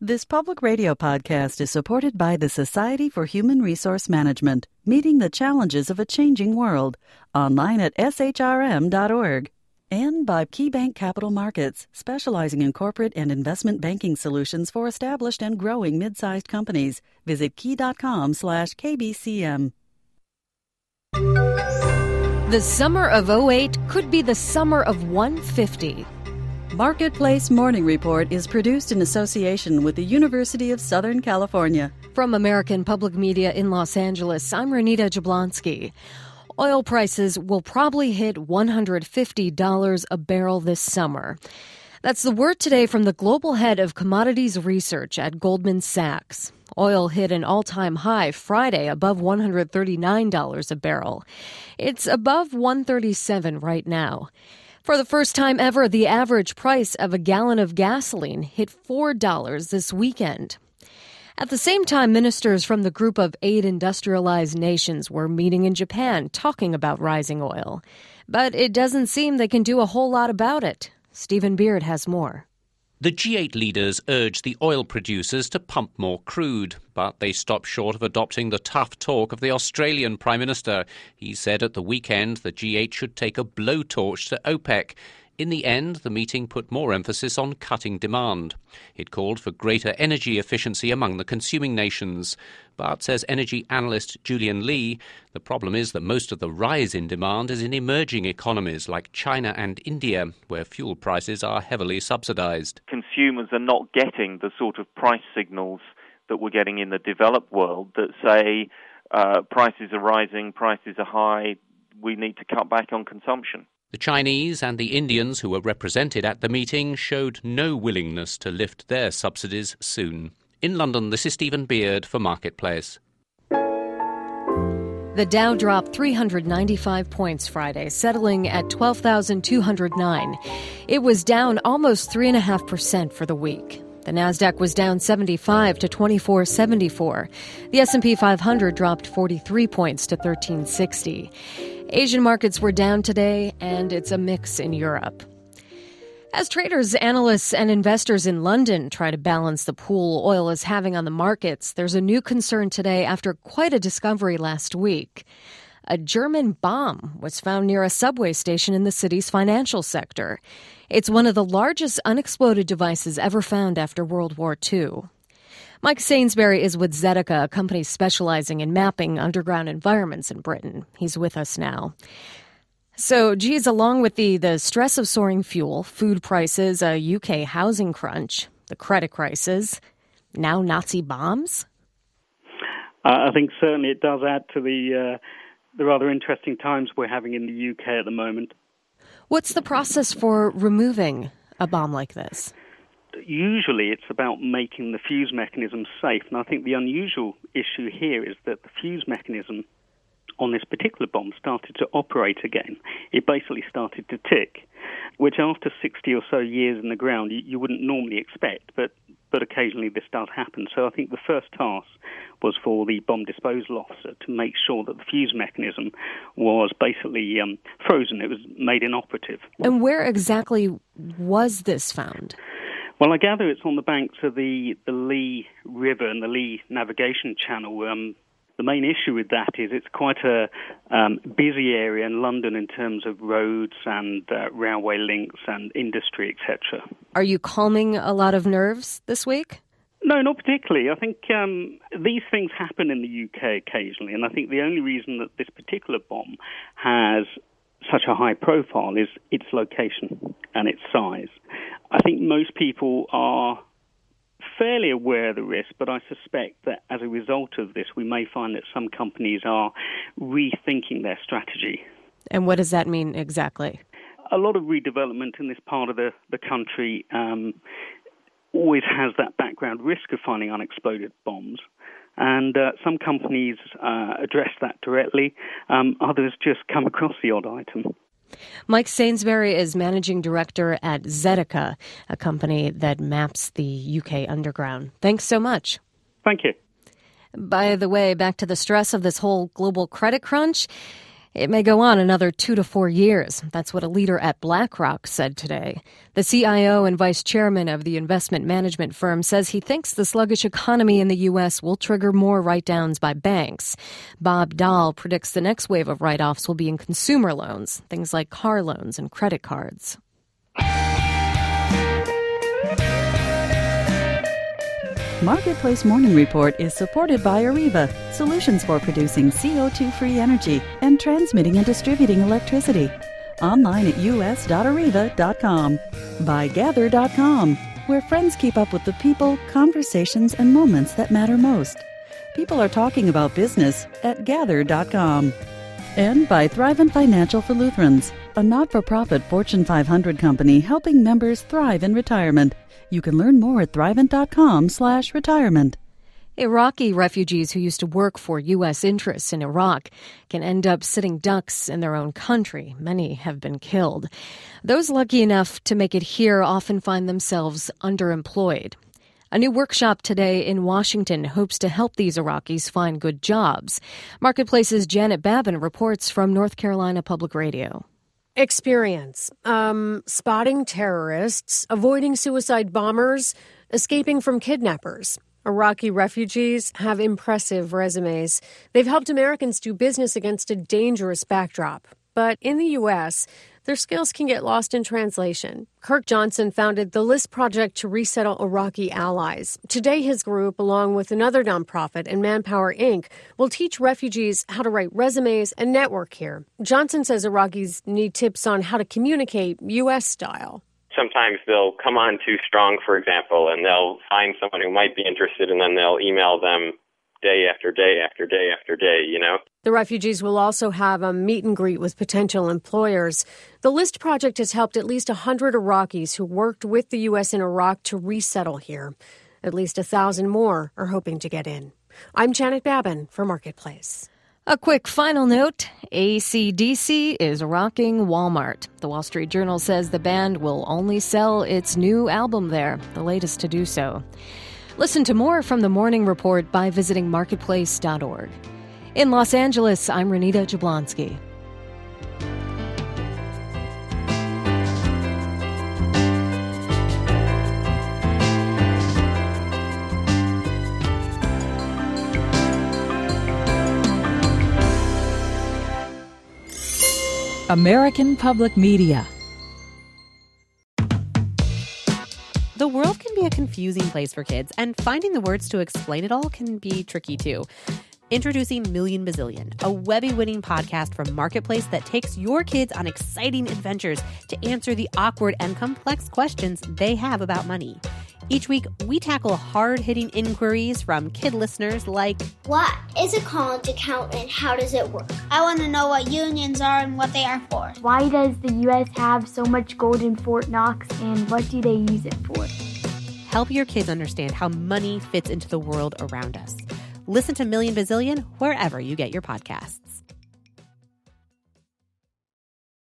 This public radio podcast is supported by the Society for Human Resource Management, meeting the challenges of a changing world, online at shrm.org, and by KeyBank Capital Markets, specializing in corporate and investment banking solutions for established and growing mid-sized companies. Visit key.com/KBCM. The summer of 08 could be the summer of 150. Marketplace Morning Report is produced in association with the University of Southern California. From American Public Media in Los Angeles, I'm Renita Jablonski. Oil prices will probably hit $150 a barrel this summer. That's the word today from the global head of commodities research at Goldman Sachs. Oil hit an all-time high Friday above $139 a barrel. It's above $137 right now. For the first time ever, the average price of a gallon of gasoline hit $4 this weekend. At the same time, ministers from the Group of 8 industrialized nations were meeting in Japan talking about rising oil. But it doesn't seem they can do a whole lot about it. Stephen Beard has more. The G8 leaders urged the oil producers to pump more crude, but they stopped short of adopting the tough talk of the Australian Prime Minister. He said at the weekend the G8 should take a blowtorch to OPEC. In the end, the meeting put more emphasis on cutting demand. It called for greater energy efficiency among the consuming nations. But, says energy analyst Julian Lee, the problem is that most of the rise in demand is in emerging economies like China and India, where fuel prices are heavily subsidized. Consumers are not getting the sort of price signals that we're getting in the developed world that say prices are rising, prices are high, we need to cut back on consumption. The Chinese and the Indians who were represented at the meeting showed no willingness to lift their subsidies soon. In London, this is Stephen Beard for Marketplace. The Dow dropped 395 points Friday, settling at 12,209. It was down almost 3.5% for the week. The Nasdaq was down 75 to 2474. The S&P 500 dropped 43 points to 1360. Asian markets were down today, and it's a mix in Europe. As traders, analysts, and investors in London try to balance the pull oil is having on the markets, there's a new concern today after quite a discovery last week. A German bomb was found near a subway station in the city's financial sector. It's one of the largest unexploded devices ever found after World War II. Mike Sainsbury is with Zedeca, a company specializing in mapping underground environments in Britain. He's with us now. So, geez, along with the stress of soaring fuel, food prices, a UK housing crunch, the credit crisis, now Nazi bombs? I think certainly it does add to the rather interesting times we're having in the UK at the moment. What's the process for removing a bomb like this? Usually it's about making the fuse mechanism safe, and I think the unusual issue here is that the fuse mechanism on this particular bomb started to operate again. It basically started to tick, which after 60 or so years in the ground you wouldn't normally expect, but occasionally this does happen. So I think the first task was for the bomb disposal officer to make sure that the fuse mechanism was basically frozen. It was made inoperative. And where exactly was this found? Well, I gather it's on the banks of the Lee River and the Lee Navigation Channel. The main issue with that is it's quite a busy area in London in terms of roads and railway links and industry, etc. Are you calming a lot of nerves this week? No, not particularly. I think these things happen in the UK occasionally, and I think the only reason that this particular bomb has such a high profile is its location and its size. I think most people are fairly aware of the risk, but I suspect that as a result of this, we may find that some companies are rethinking their strategy. And what does that mean exactly? A lot of redevelopment in this part of the country always has that background risk of finding unexploded bombs. And some companies address that directly. Others just come across the odd item. Mike Sainsbury is managing director at Zedeca, a company that maps the UK underground. Thanks so much. Thank you. By the way, back to the stress of this whole global credit crunch. It may go on another 2 to 4 years. That's what a leader at BlackRock said today. The CIO and vice chairman of the investment management firm says he thinks the sluggish economy in the U.S. will trigger more write-downs by banks. Bob Dahl predicts the next wave of write-offs will be in consumer loans, things like car loans and credit cards. Marketplace Morning Report is supported by Areva, solutions for producing CO2-free energy and transmitting and distributing electricity. Online at us.areva.com. By Gather.com, where friends keep up with the people, conversations, and moments that matter most. People are talking about business at Gather.com. And by Thrivent Financial for Lutherans, a not-for-profit Fortune 500 company helping members thrive in retirement. You can learn more at Thrivent.com/retirement. Iraqi refugees who used to work for U.S. interests in Iraq can end up sitting ducks in their own country. Many have been killed. Those lucky enough to make it here often find themselves underemployed. A new workshop today in Washington hopes to help these Iraqis find good jobs. Marketplace's Janet Babin reports from North Carolina Public Radio. Experience. Spotting terrorists, avoiding suicide bombers, escaping from kidnappers. Iraqi refugees have impressive resumes. They've helped Americans do business against a dangerous backdrop. But in the U.S., their skills can get lost in translation. Kirk Johnson founded the List Project to resettle Iraqi allies. Today, his group, along with another nonprofit and Manpower Inc., will teach refugees how to write resumes and network here. Johnson says Iraqis need tips on how to communicate U.S. style. Sometimes they'll come on too strong, for example, and they'll find someone who might be interested, and then they'll email them day after day after day after day, you know? The refugees will also have a meet and greet with potential employers. The List Project has helped at least 100 Iraqis who worked with the U.S. in Iraq to resettle here. At least 1,000 more are hoping to get in. I'm Janet Babin for Marketplace. A quick final note, AC/DC is rocking Walmart. The Wall Street Journal says the band will only sell its new album there, the latest to do so. Listen to more from the Morning Report by visiting marketplace.org. In Los Angeles, I'm Renita Jablonski. American Public Media. The world can be a confusing place for kids, and finding the words to explain it all can be tricky too. Introducing Million Bazillion, a Webby-winning podcast from Marketplace that takes your kids on exciting adventures to answer the awkward and complex questions they have about money. Each week, we tackle hard-hitting inquiries from kid listeners like, what is a college account and how does it work? I want to know what unions are and what they are for. Why does the U.S. have so much gold in Fort Knox and what do they use it for? Help your kids understand how money fits into the world around us. Listen to Million Bazillion wherever you get your podcasts.